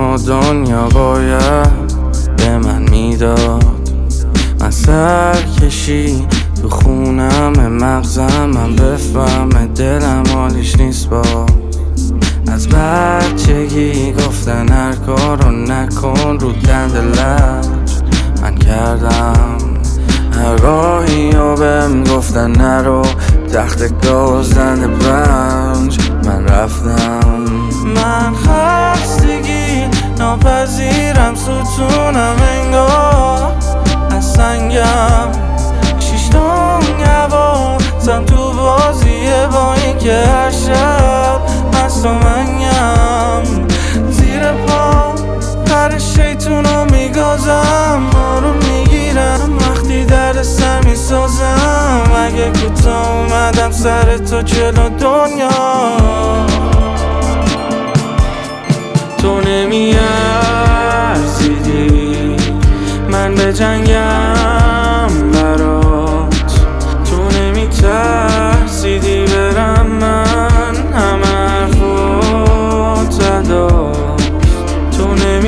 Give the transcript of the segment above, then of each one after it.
و دنیا باید به من میداد. من سرکشی تو خونم مغزم، من بفهم دلم حالیش نیست با. از بچگی گفتن هر کارو نکن، رو دند لج من کردم. هر راهی و بهم گفتن نرو، تخت گازند رنج من رفتم. من خستگی ناپذیرم، ستونم انگار از سنگم. شیش دنیا زم تو بازیه با این که هر شب مست و منیم. زیر پا پر شیطونو میگازم، آروم میگیرم وقتی درد سر میسازم. اگه کوتاه اومدم سر تو جلو دنیا، تو نمیارزیدی من به جنگم برات. تو نمیترسیدی برم من، همه حرفات زداست. تو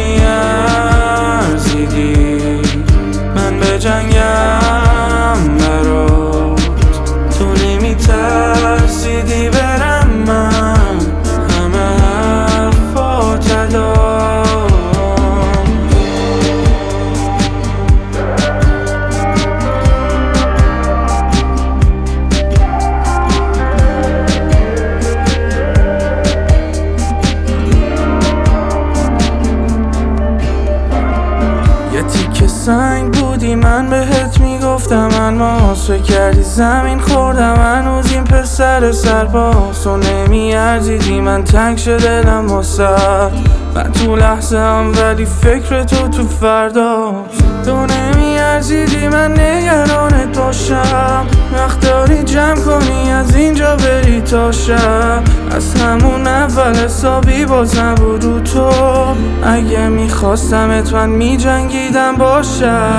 نمیارزیدی من به جنگم برات. تو نمیترسیدی برم من، همه حرفات زداست. سنگ بودی من بهت میگفتم، من ماسو کردی زمین خوردم. هنوز این پسر سرباز تو نمیارزیدی، من تنگ شده دلم واسد. من تو لحظه هم ولی فکر تو فرداست. تو نمیارزیدی من نگرانت باشم، وقت داری جمع کنی از اینجا بری تا شب. از همون اول حسابی بازم بود رو تو، اگه میخواستمت من میجنگیدم باشم.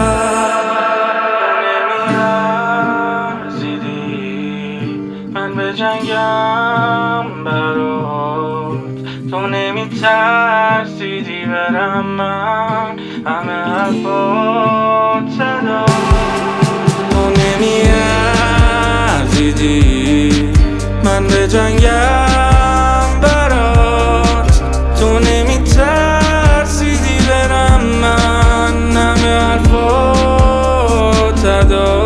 نمیارزیدی من به جنگم برات. تو نمیترسیدی برم من، همه حرفات زداست. تو نمیارزیدی من به جنگم برات. تو نمیترسیدی برم من، همه حرفات زداست.